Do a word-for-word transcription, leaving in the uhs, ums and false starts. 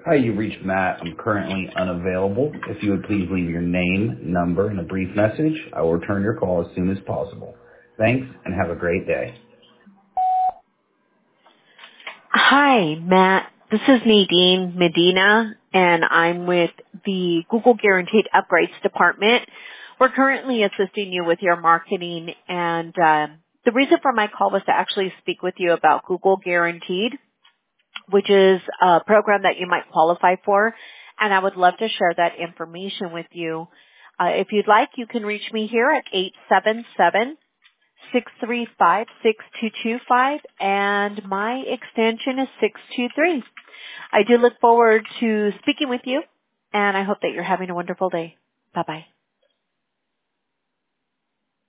Hi, you reached Matt. I'm currently unavailable. If you would please leave your name, number, and a brief message, I will return your call as soon as possible. Thanks, and have a great day. Hi, Matt. This is Nadine Medina, and I'm with the Google Guaranteed Upgrades Department. We're currently assisting you with your marketing, and uh, the reason for my call was to actually speak with you about Google Guaranteed, which is a program that you might qualify for, and I would love to share that information with you. Uh, if you'd like, you can reach me here at eight seven seven, six three five, six two two five, and my extension is six two three. I do look forward to speaking with you, and I hope that you're having a wonderful day. Bye-bye.